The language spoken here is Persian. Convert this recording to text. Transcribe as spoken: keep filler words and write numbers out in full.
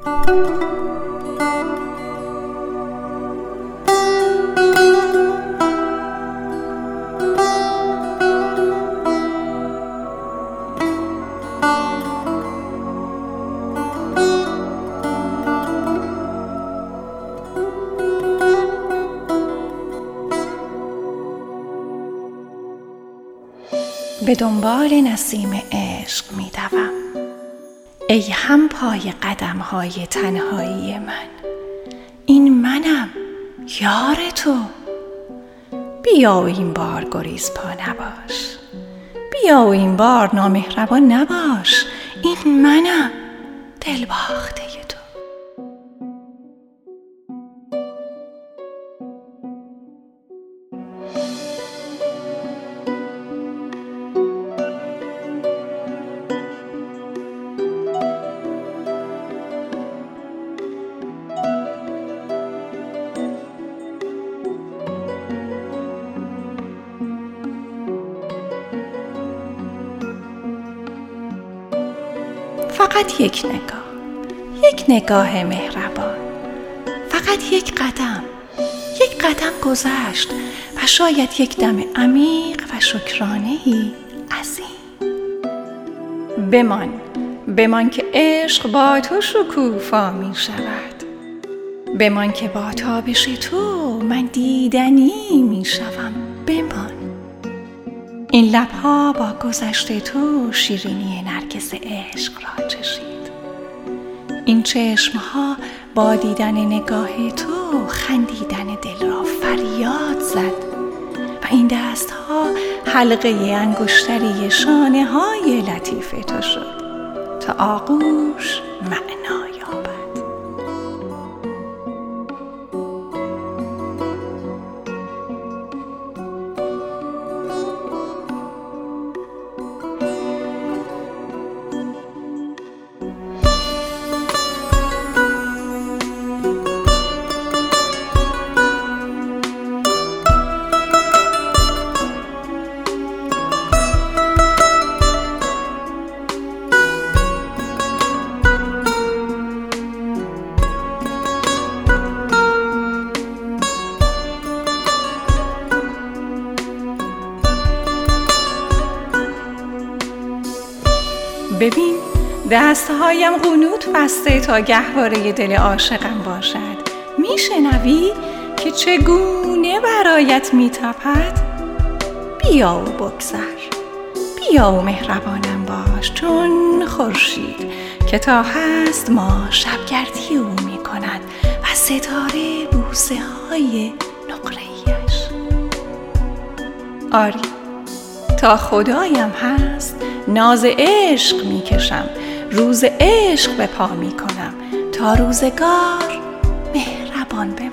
به دنبال نسیم عشق می دوم، ای هم پای قدم های تنهایی من. این منم، یار تو. بیا و این بار گریز پا نباش، بیا و این بار نامهربان نباش. این منم، دل باخته تو. فقط یک نگاه، یک نگاه مهربان، فقط یک قدم، یک قدم گذشت و شاید یک دم عمیق و شکرانه‌ای عظیم. بمان، بمان که عشق با تو شکوفا می شود. بمان که با تابش تو من دیدنی می شوم. بمان. این لبها با گذشت تو شیرینی نرگس عشق را چشید. این چشمها با دیدن نگاه تو خندیدن دل را فریاد زد و این دستها حلقه انگشتری شانه های لطیف تو شد تا آغوش معنا یابد. ببین، دستهایم قنوت بسته تا گهواره دل عاشقم باشد. میشنوی که چگونه برایت میتپد؟ بیا و بگذر، بیا و مهربانم باش، چون خورشید که تا هست ما شبگردی او میکند و ستاره بوسه های نقره‌ایش. آری، تا خدایم هست ناز عشق می کشم، روز عشق به پا می کنم تا روزگار مهربان بماند.